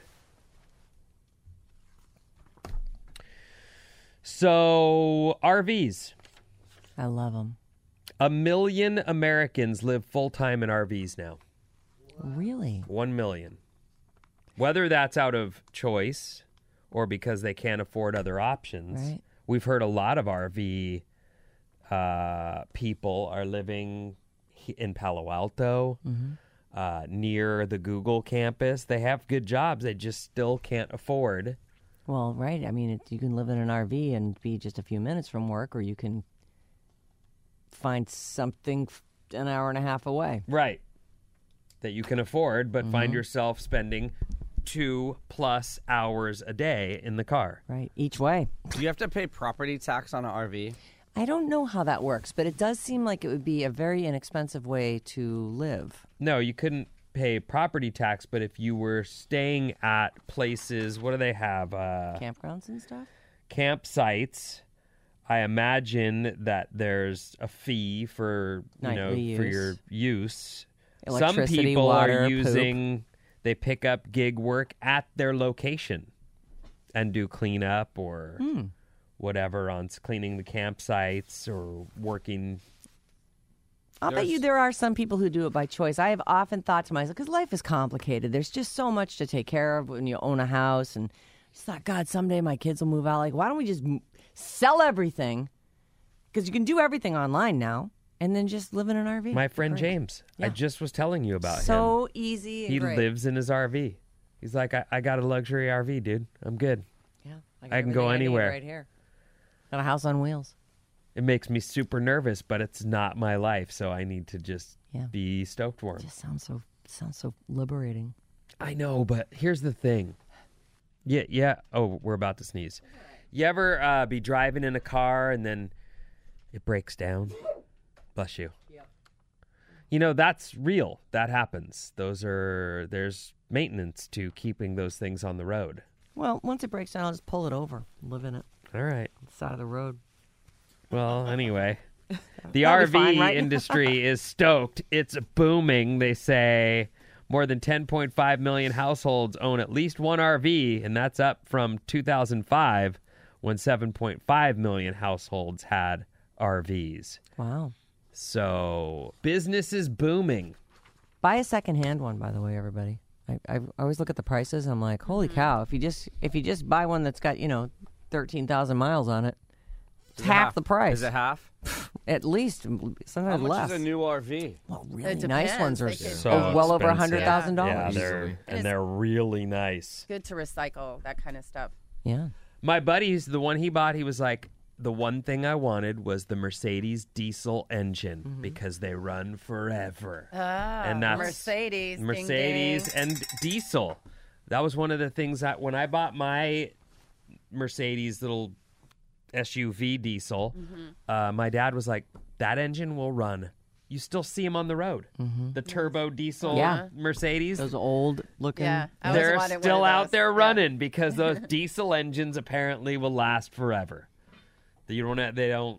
Speaker 5: So RVs.
Speaker 3: I love them.
Speaker 5: 1 million Americans live full-time in RVs now.
Speaker 3: Really?
Speaker 5: 1 million. Whether that's out of choice or because they can't afford other options.
Speaker 3: Right.
Speaker 5: We've heard a lot of RV people are living in Palo Alto, near the Google campus. They have good jobs. They just still can't afford.
Speaker 3: Well, right. I mean, you can live in an RV and be just a few minutes from work, or you can find something an hour and a half away.
Speaker 5: Right. That you can afford, but find yourself spending 2+ hours a day in the car.
Speaker 3: Right. Each way.
Speaker 6: Do you have to pay property tax on an RV?
Speaker 3: I don't know how that works, but it does seem like it would be a very inexpensive way to live.
Speaker 5: No, you couldn't pay property tax, but if you were staying at places, what do they have?
Speaker 3: Campgrounds and stuff?
Speaker 5: Campsites. I imagine that there's a fee for
Speaker 3: Nightly
Speaker 5: for
Speaker 3: use.
Speaker 5: your use. Some
Speaker 3: Electricity,
Speaker 5: people
Speaker 3: water,
Speaker 5: are
Speaker 3: poop.
Speaker 5: using. They pick up gig work at their location and do cleanup or whatever on cleaning the campsites or working.
Speaker 3: I'll bet you there are some people who do it by choice. I have often thought to myself, because life is complicated. There's just so much to take care of when you own a house. And I just thought, God, someday my kids will move out. Like, why don't we just sell everything? Because you can do everything online now and then just live in an RV.
Speaker 5: My friend
Speaker 3: Great.
Speaker 5: James, I just was telling you about him.
Speaker 3: So easy and
Speaker 5: He
Speaker 3: great.
Speaker 5: lives in his RV. He's like, I got a luxury RV, dude. I'm good.
Speaker 3: Yeah, got
Speaker 5: I can go
Speaker 3: everything I need
Speaker 5: anywhere.
Speaker 3: right here. Got a house on wheels.
Speaker 5: It makes me super nervous, but it's not my life, so I need to just
Speaker 3: Yeah.
Speaker 5: be stoked for him.
Speaker 3: Just sounds so liberating.
Speaker 5: I know, but here's the thing. Yeah. Oh, we're about to sneeze. You ever be driving in a car and then it breaks down? Bless you. Yep. You know, that's real. That happens. There's maintenance to keeping those things on the road.
Speaker 3: Well, once it breaks down, I'll just pull it over, live in it,
Speaker 5: All right.
Speaker 3: side of the road.
Speaker 5: Well, anyway, The
Speaker 3: That'll be fine,
Speaker 5: RV
Speaker 3: right?
Speaker 5: industry is stoked. It's booming, they say. More than 10.5 million households own at least one RV, and that's up from 2005 when 7.5 million households had RVs.
Speaker 3: Wow.
Speaker 5: So business is booming.
Speaker 3: Buy a secondhand one, by the way, everybody. I always look at the prices. And I'm like, holy cow! If you just buy one that's got 13,000 miles on it, it's half the price.
Speaker 6: Is it half?
Speaker 3: At least,
Speaker 6: How
Speaker 3: sometimes
Speaker 6: much
Speaker 3: less.
Speaker 6: is a new RV?
Speaker 3: Well, really
Speaker 4: It
Speaker 3: nice
Speaker 4: depends.
Speaker 3: ones are
Speaker 4: They can-
Speaker 5: So
Speaker 3: well over
Speaker 5: expensive.
Speaker 3: $100,000.
Speaker 5: Yeah, they're really nice.
Speaker 4: Good to recycle that kind of stuff.
Speaker 3: Yeah.
Speaker 5: My buddy's the one he bought. He was like, the one thing I wanted was the Mercedes diesel engine because they run forever. And that's
Speaker 4: Mercedes. ding,
Speaker 5: Mercedes
Speaker 4: ding.
Speaker 5: and diesel. That was one of the things that when I bought my Mercedes little SUV diesel, my dad was like, that engine will run. You still see them on the road. The turbo diesel
Speaker 3: Yeah.
Speaker 5: Mercedes.
Speaker 3: Those old looking.
Speaker 4: Yeah, I always
Speaker 5: They're
Speaker 4: wanted one
Speaker 5: still
Speaker 4: of
Speaker 5: out
Speaker 4: those.
Speaker 5: there
Speaker 4: Yeah.
Speaker 5: running because those diesel engines apparently will last forever. They don't.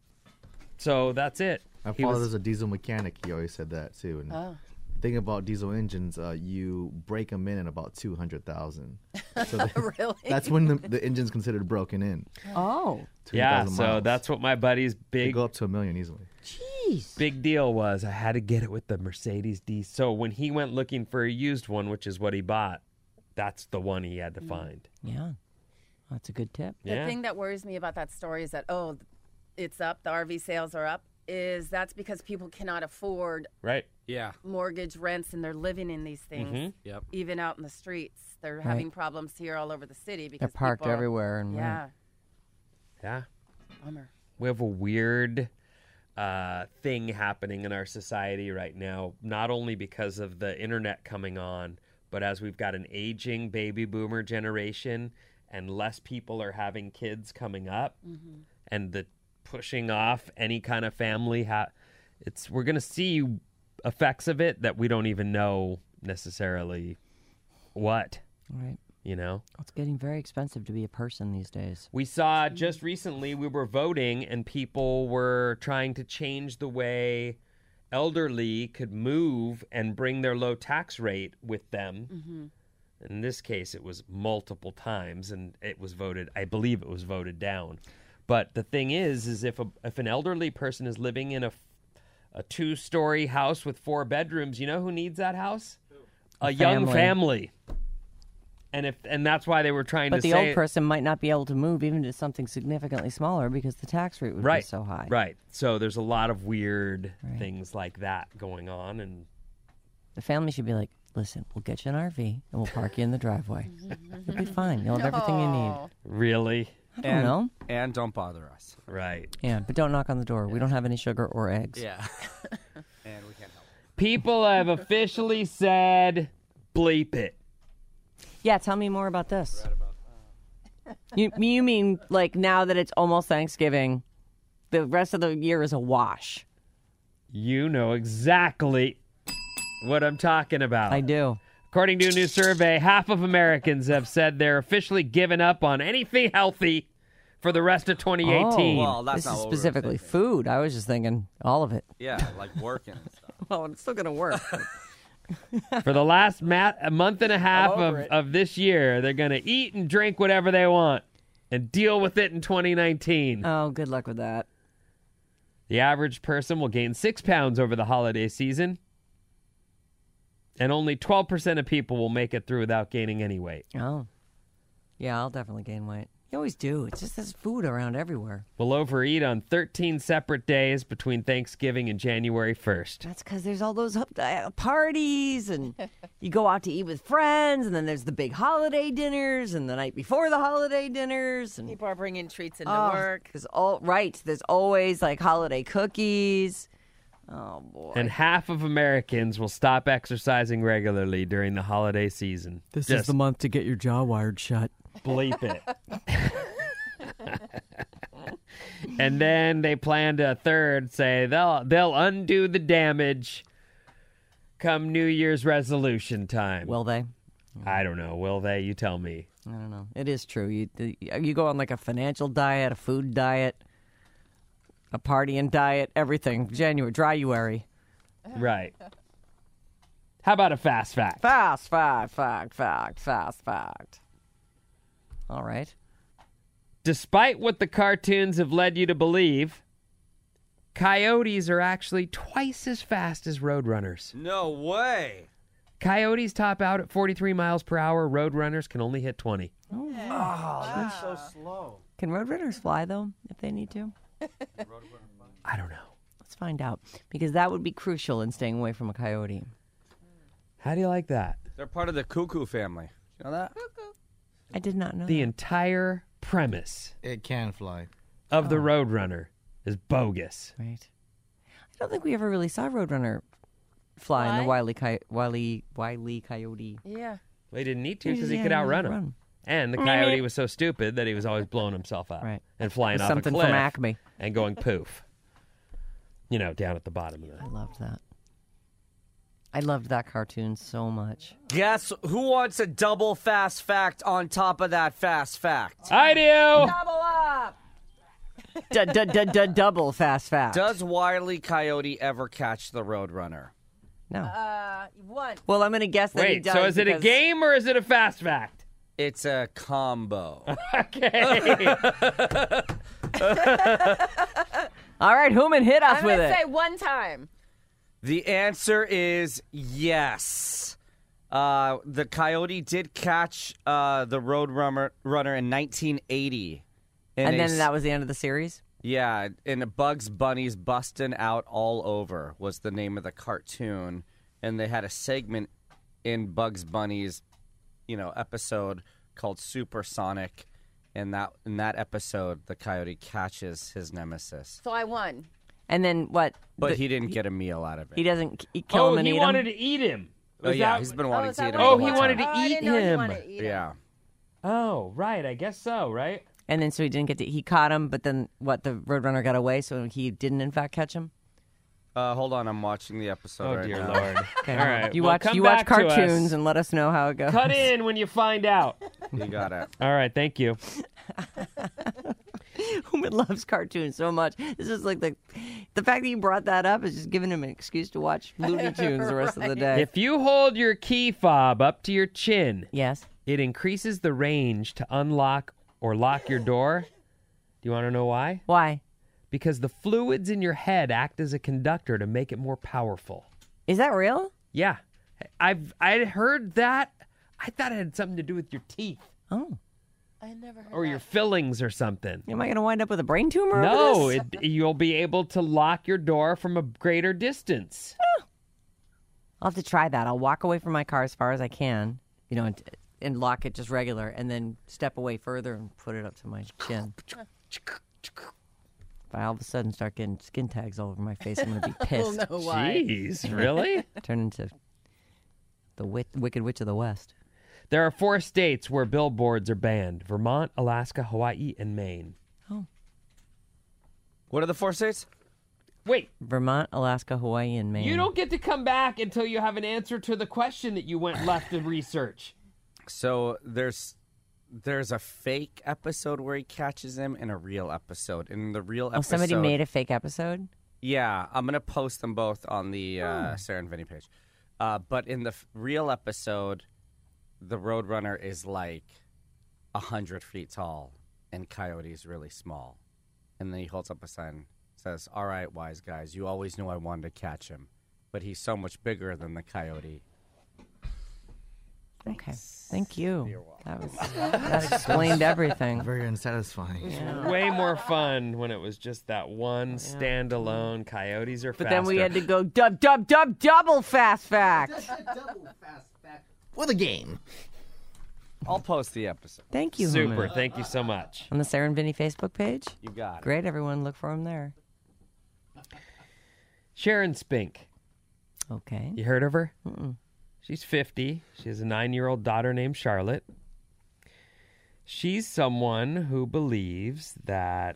Speaker 5: So that's it.
Speaker 7: My
Speaker 5: He
Speaker 7: father
Speaker 5: was-
Speaker 7: was a diesel mechanic. He always said that too. And the thing about diesel engines, you break them in at about 200,000. So
Speaker 4: Really?
Speaker 7: that's when the engine's considered broken in.
Speaker 3: Oh,
Speaker 7: 200,000
Speaker 5: so
Speaker 7: miles.
Speaker 5: that's what my buddy's
Speaker 7: They
Speaker 5: big
Speaker 7: go up to 1 million easily.
Speaker 3: jeez.
Speaker 5: big deal was. I had to get it with the Mercedes D. So when he went looking for a used one, which is what he bought, that's the one he had to find.
Speaker 3: Yeah. That's a good tip.
Speaker 4: The
Speaker 5: Yeah.
Speaker 4: thing that worries me about that story is that, it's up, the RV sales are up, that's because people cannot afford
Speaker 5: Right.
Speaker 6: Yeah.
Speaker 4: mortgage rents and they're living in these things,
Speaker 6: Yep.
Speaker 4: even out in the streets. They're having problems here all over the city because
Speaker 3: They're parked
Speaker 4: people-
Speaker 3: everywhere. And
Speaker 4: Yeah,
Speaker 5: Yeah.
Speaker 4: bummer.
Speaker 5: We have a weird thing happening in our society right now, not only because of the internet coming on, but as we've got an aging baby boomer generation and less people are having kids coming up and the pushing off any kind of family, we're going to see effects of it that we don't even know necessarily what,
Speaker 3: Right.
Speaker 5: you know?
Speaker 3: It's getting very expensive to be a person these days.
Speaker 5: We saw just recently we were voting and people were trying to change the way elderly could move and bring their low tax rate with them. In this case, it was multiple times and I believe it was voted down. But the thing is if an elderly person is living in a 2-story house with 4 bedrooms, you know who needs that house? A young family. And that's why they were trying
Speaker 3: But
Speaker 5: to
Speaker 3: the
Speaker 5: say
Speaker 3: old person might not be able to move even to something significantly smaller because the tax rate would be so high.
Speaker 5: Right. So there's a lot of weird things like that going on. And
Speaker 3: The family should be like, listen, we'll get you an RV and we'll park you in the driveway. You'll be fine. You'll have everything you need.
Speaker 5: really,
Speaker 3: I don't know.
Speaker 6: And don't bother us.
Speaker 5: right.
Speaker 3: Yeah, but don't knock on the door. We don't have any sugar or eggs.
Speaker 6: Yeah. And we can't help it.
Speaker 5: People have officially said, bleep it.
Speaker 3: Yeah, tell me more about this. You mean like now that it's almost Thanksgiving, the rest of the year is a wash?
Speaker 5: You know exactly what I'm talking about.
Speaker 3: I do.
Speaker 5: According to a new survey, half of Americans have said they're officially given up on anything healthy for the rest of 2018.
Speaker 3: Oh,
Speaker 6: Well, that's
Speaker 3: this
Speaker 6: not
Speaker 3: is
Speaker 6: what we were
Speaker 3: specifically
Speaker 6: thinking.
Speaker 3: food. I was just thinking all of it.
Speaker 6: Yeah, like working and stuff.
Speaker 3: Well, it's still going to work.
Speaker 5: For the last a month and a half of this year, they're going to eat and drink whatever they want and deal with it in 2019.
Speaker 3: Oh, good luck with that.
Speaker 5: The average person will gain 6 pounds over the holiday season, and only 12% of people will make it through without gaining any weight.
Speaker 3: Oh. Yeah, I'll definitely gain weight. You always do. It's just there's food around everywhere.
Speaker 5: Will overeat on 13 separate days between Thanksgiving and January 1st.
Speaker 3: That's because there's all those parties, and you go out to eat with friends, and then there's the big holiday dinners, and the night before the holiday dinners, and
Speaker 4: People are bringing treats into
Speaker 3: oh,
Speaker 4: work.
Speaker 3: There's there's always like holiday cookies. Oh boy!
Speaker 5: And half of Americans will stop exercising regularly during the holiday season. Just
Speaker 3: month to get your jaw wired shut.
Speaker 5: bleep it. And then they plan to say they'll undo the damage come New Year's resolution time.
Speaker 3: Will they?
Speaker 5: I don't know. Will they? You tell me.
Speaker 3: I don't know. It is true. You go on like a financial diet, a food diet. A party and diet, everything. Dryuary.
Speaker 5: Right. How about a fast fact?
Speaker 3: Fast fact. All right.
Speaker 5: Despite what the cartoons have led you to believe, coyotes are actually twice as fast as roadrunners.
Speaker 6: No way.
Speaker 5: Coyotes top out at 43 miles per hour. Roadrunners can only hit 20.
Speaker 6: Oh, that's so slow.
Speaker 3: Can roadrunners fly, though, if they need to?
Speaker 5: I don't know.
Speaker 3: Let's find out. Because that would be crucial in staying away from a coyote.
Speaker 5: How do you like that?
Speaker 6: They're part of the cuckoo family. You know that?
Speaker 3: I did not know
Speaker 5: The
Speaker 3: that.
Speaker 5: entire premise
Speaker 7: It can fly.
Speaker 5: of the Roadrunner is bogus.
Speaker 3: Right. I don't think we ever really saw Roadrunner fly in the Wile E. Coyote.
Speaker 4: Yeah.
Speaker 5: Well, he didn't need to because he
Speaker 3: Yeah,
Speaker 5: could outrun
Speaker 3: he
Speaker 5: him.
Speaker 3: run.
Speaker 5: And the coyote was so stupid that he was always blowing himself up
Speaker 3: Right.
Speaker 5: and flying off
Speaker 3: Something
Speaker 5: a cliff
Speaker 3: from Acme.
Speaker 5: and going poof. You know, down at the bottom of
Speaker 3: I
Speaker 5: the...
Speaker 3: loved that. I loved that cartoon so much.
Speaker 6: Guess who wants a double fast fact on top of that fast fact?
Speaker 5: I do!
Speaker 3: Double fast fact.
Speaker 6: Does Wile E. Coyote ever catch the Roadrunner?
Speaker 3: No.
Speaker 4: One.
Speaker 3: Well, I'm going to guess that he
Speaker 5: Wait,
Speaker 3: does.
Speaker 5: so is it a
Speaker 3: because-
Speaker 5: game or is it a fast fact?
Speaker 6: It's a combo.
Speaker 5: Okay.
Speaker 3: All right, Hooman, hit us
Speaker 4: I'm
Speaker 3: with
Speaker 4: going to
Speaker 3: it.
Speaker 4: say one time.
Speaker 6: The answer is yes. The coyote did catch the Roadrunner in 1980.
Speaker 3: And then that was the end of the series?
Speaker 6: Yeah, and Bugs Bunny's Bustin' Out All Over was the name of the cartoon. And they had a segment in Bugs Bunny's, episode called Supersonic. And in that episode, the coyote catches his nemesis.
Speaker 4: So I won.
Speaker 3: And then what?
Speaker 6: But he didn't get a meal out of it.
Speaker 3: He doesn't kill him and
Speaker 5: he
Speaker 3: eat
Speaker 5: wanted
Speaker 3: him?
Speaker 5: to eat him.
Speaker 6: Oh,
Speaker 5: Was
Speaker 6: yeah,
Speaker 5: that-
Speaker 6: he's been wanting to eat him.
Speaker 5: Oh,
Speaker 6: the
Speaker 5: he
Speaker 6: whole
Speaker 5: wanted
Speaker 6: time.
Speaker 5: to
Speaker 4: I
Speaker 5: eat
Speaker 4: didn't know he
Speaker 5: him.
Speaker 4: wanted to eat him.
Speaker 6: Yeah.
Speaker 5: Oh, right. I guess so, right?
Speaker 3: And then so he didn't get to... He caught him, but then what? The Roadrunner got away, so he didn't, in fact, catch him?
Speaker 6: Hold on, I'm watching the episode
Speaker 5: Oh,
Speaker 6: right
Speaker 5: dear
Speaker 6: now.
Speaker 5: Lord.
Speaker 3: Okay.
Speaker 5: All right.
Speaker 3: You
Speaker 5: well,
Speaker 3: watch
Speaker 5: come
Speaker 3: watch
Speaker 5: back to us.
Speaker 3: cartoons and let us know how it goes.
Speaker 5: Cut in when you find out.
Speaker 6: You got it.
Speaker 5: All right. Thank you.
Speaker 3: Hooman loves cartoons so much. This is like the fact that you brought that up is just giving him an excuse to watch Looney Tunes the rest of the day.
Speaker 5: If you hold your key fob up to your chin,
Speaker 3: Yes.
Speaker 5: it increases the range to unlock or lock your door. Do you want to know why?
Speaker 3: Why?
Speaker 5: Because the fluids in your head act as a conductor to make it more powerful.
Speaker 3: Is that real?
Speaker 5: Yeah. I heard that. I thought it had something to do with your teeth
Speaker 3: Oh.
Speaker 4: I never heard
Speaker 5: or
Speaker 4: that.
Speaker 5: your fillings or something.
Speaker 3: Am I going to wind up with a brain tumor?
Speaker 5: No,
Speaker 3: over this?
Speaker 5: you'll be able to lock your door from a greater distance.
Speaker 3: I'll have to try that. I'll walk away from my car as far as I can, and lock it just regular, and then step away further and put it up to my chin. If I all of a sudden start getting skin tags all over my face, I'm going to be pissed.
Speaker 4: know why.
Speaker 5: Jeez, really?
Speaker 3: Turn into the Wicked Witch of the West.
Speaker 5: There are 4 states where billboards are banned: Vermont, Alaska, Hawaii, and Maine.
Speaker 6: What are the 4 states?
Speaker 5: Wait,
Speaker 3: Vermont, Alaska, Hawaii, and Maine.
Speaker 5: you don't get to come back until you have an answer to the question that you went left to research.
Speaker 6: So there's a fake episode where he catches him and a real episode. In the real episode...
Speaker 3: somebody made a fake episode?
Speaker 6: Yeah, I'm going to post them both on the Sarah and Vinny page. But in the real episode, the Roadrunner is like 100 feet tall and Coyote's really small. And then he holds up a sign, says, "All right, wise guys, you always knew I wanted to catch him, but he's so much bigger than the Coyote."
Speaker 3: Okay. Thank you. That explained everything.
Speaker 7: Very unsatisfying.
Speaker 5: Way more fun when it was just that one standalone. Coyotes are faster.
Speaker 3: But then we had to go double fast fact.
Speaker 7: For the game.
Speaker 6: I'll post the episode.
Speaker 3: Thank you,
Speaker 5: Super.
Speaker 3: Hooman.
Speaker 5: Thank you so much.
Speaker 3: On the Sarah and Vinny Facebook page?
Speaker 6: You got it.
Speaker 3: Great, everyone. Look for him there.
Speaker 5: Sharon Spink.
Speaker 3: Okay.
Speaker 5: You heard of her? She's 50. She has a 9-year-old daughter named Charlotte. She's someone who believes that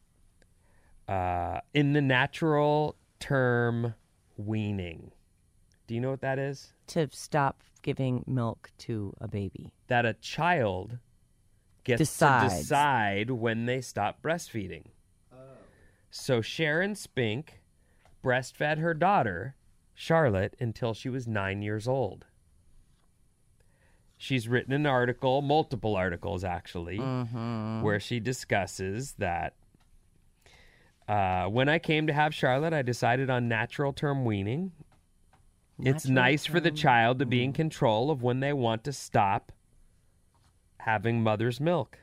Speaker 5: in the natural term weaning. Do you know what that is?
Speaker 3: To stop giving milk to a baby.
Speaker 5: That a child gets
Speaker 3: Decides.
Speaker 5: to decide when they stop breastfeeding. So Sharon Spink breastfed her daughter, Charlotte, until she was 9 years old. She's written an article, multiple articles actually, where she discusses that when I came to have Charlotte, I decided on natural term weaning. It's nice for the child to be in control of when they want to stop having mother's milk.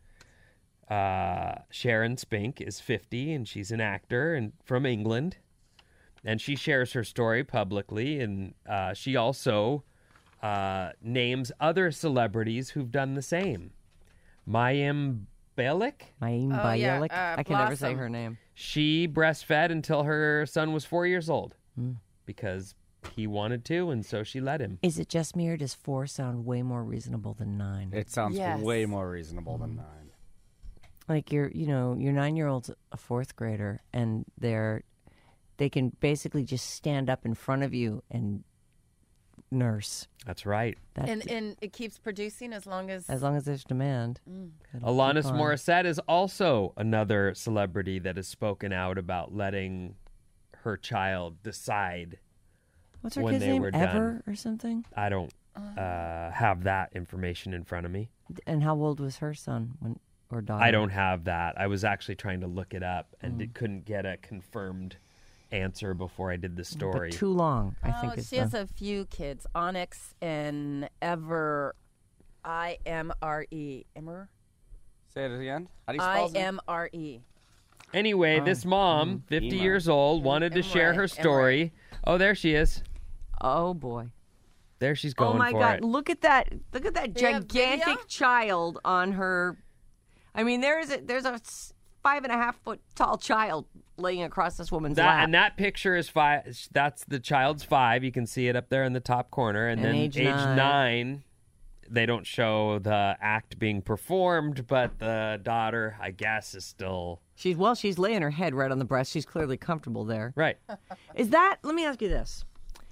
Speaker 5: Sharon Spink is 50 and she's an actor and from England. And she shares her story publicly, and she also names other celebrities who've done the same. Mayim Bialik?
Speaker 3: Mayim Bialik? I can never say her name.
Speaker 5: She breastfed until her son was 4 years old because he wanted to, and so she let him.
Speaker 3: Is it just me, or does 4 sound way more reasonable than 9?
Speaker 6: It sounds way more reasonable than 9.
Speaker 3: Like your 9-year-old's a 4th grader, and they can basically just stand up in front of you and nurse.
Speaker 5: That's right.
Speaker 4: And it keeps producing as long as
Speaker 3: there's demand.
Speaker 5: Alanis Morissette is also another celebrity that has spoken out about letting her child decide
Speaker 3: What's her
Speaker 5: when
Speaker 3: kid's
Speaker 5: they
Speaker 3: name?
Speaker 5: were
Speaker 3: Ever
Speaker 5: done.
Speaker 3: or something?
Speaker 5: I don't have that information in front of me.
Speaker 3: And how old was her son or daughter?
Speaker 5: I don't have that. I was actually trying to look it up and couldn't get a confirmed answer before I did the story.
Speaker 3: But too long, I think.
Speaker 4: She has a few kids, Onyx and Ever, I-M-R-E. Emmer?
Speaker 6: Say it again. How do you spell his name?
Speaker 4: I-M-R-E.
Speaker 5: Anyway, this mom, 50
Speaker 6: Emma.
Speaker 5: years old, wanted to share her story. Oh, there she is.
Speaker 3: Oh boy.
Speaker 5: There she's going for it.
Speaker 3: Oh my God! Look at that! Look at that
Speaker 4: Do you have
Speaker 3: gigantic
Speaker 4: video?
Speaker 3: child on her. I mean, there's a 5.5 foot tall child laying across this woman's lap.
Speaker 5: And that picture is 5. That's the child's 5. You can see it up there in the top corner. And then
Speaker 3: age
Speaker 5: age
Speaker 3: 9.
Speaker 5: 9, they don't show the act being performed, but the daughter, I guess, is still
Speaker 3: She's laying her head right on the breast. She's clearly comfortable there.
Speaker 5: right.
Speaker 3: Let me ask you this.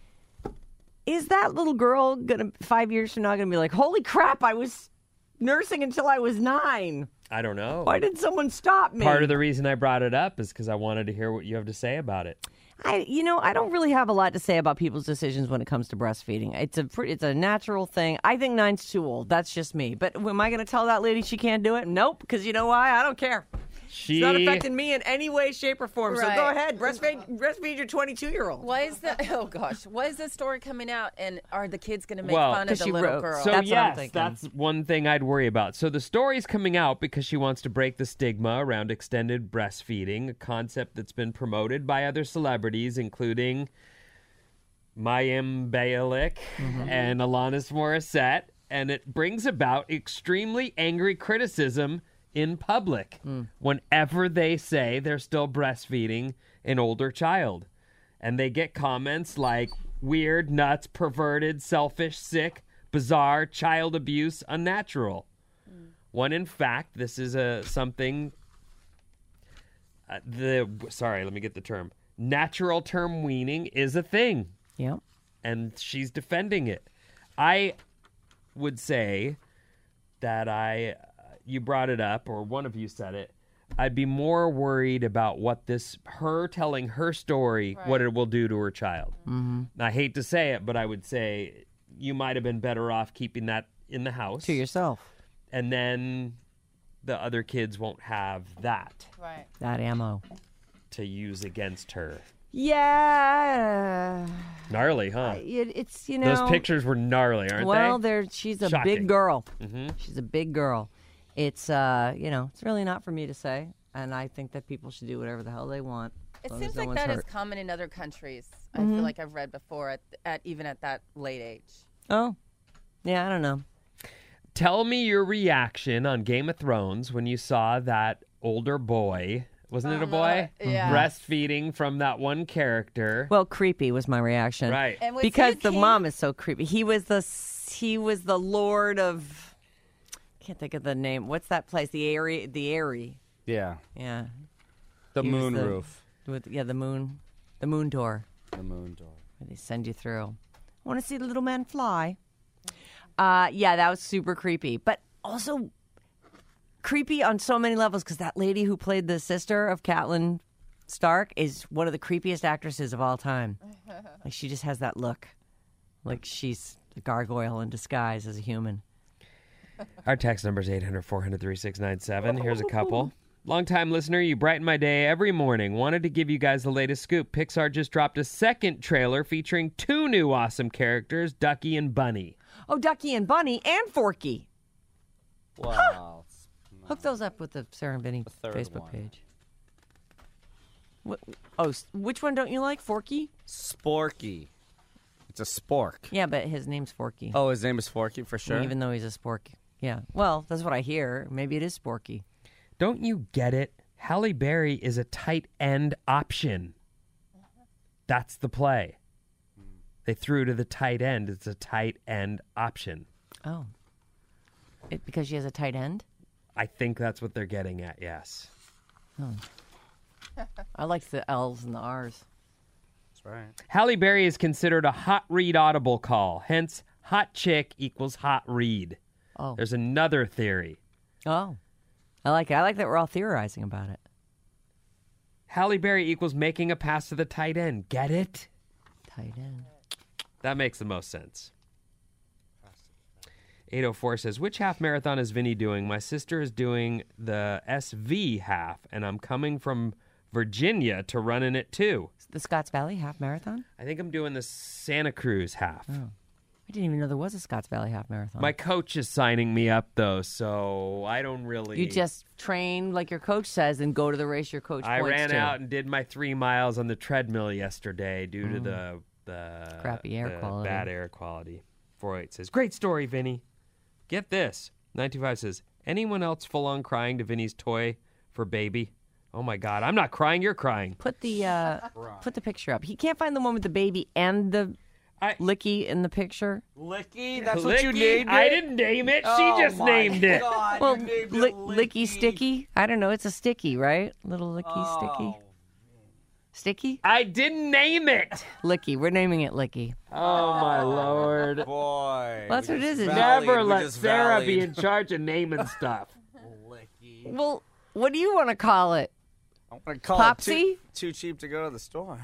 Speaker 3: Is that little girl 5 years from now gonna be like, holy crap, I was nursing until I was 9.
Speaker 5: I don't know.
Speaker 3: Why did someone stop me?
Speaker 5: Part of the reason I brought it up is because I wanted to hear what you have to say about it.
Speaker 3: I don't really have a lot to say about people's decisions when it comes to breastfeeding. It's a natural thing. I think 9's too old. That's just me. But am I going to tell that lady she can't do it? Nope. Because you know why? I don't care. It's not affecting me in any way, shape, or form. So
Speaker 4: Right.
Speaker 3: go ahead, breastfeed your 22-year-old.
Speaker 4: Why is why is this story coming out, and are the kids going to make
Speaker 5: Well,
Speaker 4: fun of
Speaker 3: 'cause
Speaker 4: the
Speaker 3: she
Speaker 4: little
Speaker 3: wrote-
Speaker 4: girl?
Speaker 5: So
Speaker 3: That's what I'm
Speaker 5: yes,
Speaker 3: thinking.
Speaker 5: that's one thing I'd worry about. So the story's coming out because she wants to break the stigma around extended breastfeeding, a concept that's been promoted by other celebrities, including Mayim Bialik and Alanis Morissette, and it brings about extremely angry criticism in public whenever they say they're still breastfeeding an older child. And they get comments like weird, nuts, perverted, selfish, sick, bizarre, child abuse, unnatural. When in fact, this is something let me get the term. Natural term weaning is a thing.
Speaker 3: Yep.
Speaker 5: And she's defending it. I would say that you brought it up, or one of you said it. I'd be more worried about her telling her story, what it will do to her child. Mm-hmm. I hate to say it, but I would say you might have been better off keeping that in the house.
Speaker 3: To yourself.
Speaker 5: And then the other kids won't have that
Speaker 3: That ammo.
Speaker 5: to use against her.
Speaker 3: Yeah.
Speaker 5: Gnarly, huh?
Speaker 3: It's,
Speaker 5: Those pictures were gnarly, aren't
Speaker 3: well,
Speaker 5: they?
Speaker 3: she's a
Speaker 5: Shocking.
Speaker 3: big girl.
Speaker 5: Mm-hmm.
Speaker 3: She's a big girl. It's, it's really not for me to say. And I think that people should do whatever the hell they want.
Speaker 4: It
Speaker 3: as long
Speaker 4: seems
Speaker 3: as no
Speaker 4: like
Speaker 3: one's
Speaker 4: that is
Speaker 3: hurt.
Speaker 4: common in other countries. I feel like I've read before, even at that late age.
Speaker 3: Oh. Yeah, I don't know.
Speaker 5: Tell me your reaction on Game of Thrones when you saw that older boy, wasn't it a boy?
Speaker 4: Yeah.
Speaker 5: Breastfeeding from that one character.
Speaker 3: Well, creepy was my reaction.
Speaker 5: Right.
Speaker 4: And was
Speaker 3: Because
Speaker 4: he a
Speaker 3: the
Speaker 4: king?
Speaker 3: mom is so creepy. He was the lord of, I can't think of the name. What's that place? The Eyrie.
Speaker 6: Yeah.
Speaker 3: Yeah.
Speaker 6: The
Speaker 3: He was
Speaker 6: moon
Speaker 3: the-
Speaker 6: roof.
Speaker 3: The moon door.
Speaker 6: The moon door.
Speaker 3: Where they send you through. Want to see the little man fly? Yeah, that was super creepy. But also creepy on so many levels because that lady who played the sister of Catelyn Stark is one of the creepiest actresses of all time. Like, she just has that look. Like she's a gargoyle in disguise as a human.
Speaker 5: Our text number is 800-400-3697. Here's a couple. Longtime listener, you brighten my day every morning. Wanted to give you guys the latest scoop. Pixar just dropped a second trailer featuring 2 new awesome characters, Ducky and Bunny.
Speaker 3: Oh, Ducky and Bunny and Forky.
Speaker 6: Wow.
Speaker 3: Hook those up with the Sarah and Vinny
Speaker 6: third
Speaker 3: Facebook
Speaker 6: one.
Speaker 3: page. Which one don't you like? Forky?
Speaker 6: Sporky. It's a spork.
Speaker 3: Yeah, but his name's Forky.
Speaker 6: Oh, his name is Forky for sure?
Speaker 3: Even though he's a spork. Yeah. Well, that's what I hear. Maybe it is Sporky.
Speaker 5: Don't you get it? Halle Berry is a tight end option. That's the play. They threw to the tight end. It's a tight end option.
Speaker 3: Oh. Because she has a tight end?
Speaker 5: I think that's what they're getting at, yes.
Speaker 3: I like the L's and the R's.
Speaker 6: That's right.
Speaker 5: Halle Berry is considered a hot read audible call. Hence, hot chick equals hot read.
Speaker 3: Oh.
Speaker 5: There's another theory.
Speaker 3: Oh. I like it. I like that we're all theorizing about it.
Speaker 5: Halle Berry equals making a pass to the tight end. Get it?
Speaker 3: Tight end.
Speaker 5: That makes the most sense. 804 says, which half marathon is Vinny doing? My sister is doing the SV half, and I'm coming from Virginia to run in it too.
Speaker 3: The Scotts Valley Half Marathon?
Speaker 5: I think I'm doing the Santa Cruz half.
Speaker 3: Oh. I didn't even know there was a Scotts Valley Half Marathon.
Speaker 5: My coach is signing me up, though, so I don't really...
Speaker 3: You just train like your coach says and go to the race your coach
Speaker 5: I
Speaker 3: points
Speaker 5: ran
Speaker 3: to.
Speaker 5: out and did my 3 miles on the treadmill yesterday due to the
Speaker 3: crappy air quality.
Speaker 5: Bad air quality. 48 says, great story, Vinny. Get this. 925 says, anyone else full on crying to Vinny's toy for baby? Oh my God, I'm not crying, you're crying.
Speaker 3: Put the picture up. He can't find the one with the baby and the Licky in the picture.
Speaker 6: Licky? That's what you named it?
Speaker 5: I didn't name it.
Speaker 6: Oh
Speaker 5: she just
Speaker 6: my
Speaker 5: named it.
Speaker 6: God,
Speaker 3: Well,
Speaker 6: you named it
Speaker 3: Licky Sticky? I don't know. It's a sticky, right? Little Licky Sticky? Sticky?
Speaker 5: I didn't name it.
Speaker 3: Licky. We're naming it Licky.
Speaker 5: Oh my Lord.
Speaker 6: Boy.
Speaker 3: Well, that's what it is.
Speaker 5: Never let Sarah be in charge of naming stuff.
Speaker 3: Well, what do you want to call it?
Speaker 6: I want to call
Speaker 3: Popsy?
Speaker 6: it too cheap to go to the store.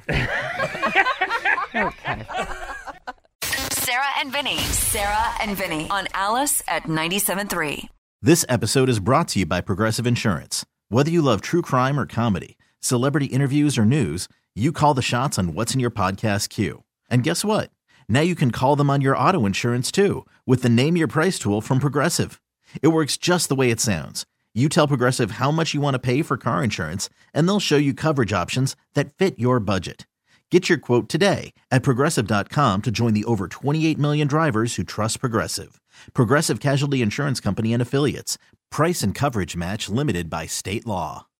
Speaker 3: Okay.
Speaker 2: Sarah and Vinny. Sarah and Vinny on Alice at 97.3.
Speaker 8: This episode is brought to you by Progressive Insurance. Whether you love true crime or comedy, celebrity interviews or news, you call the shots on what's in your podcast queue. And guess what? Now you can call them on your auto insurance too with the Name Your Price tool from Progressive. It works just the way it sounds. You tell Progressive how much you want to pay for car insurance, and they'll show you coverage options that fit your budget. Get your quote today at Progressive.com to join the over 28 million drivers who trust Progressive. Progressive Casualty Insurance Company and Affiliates. Price and coverage match limited by state law.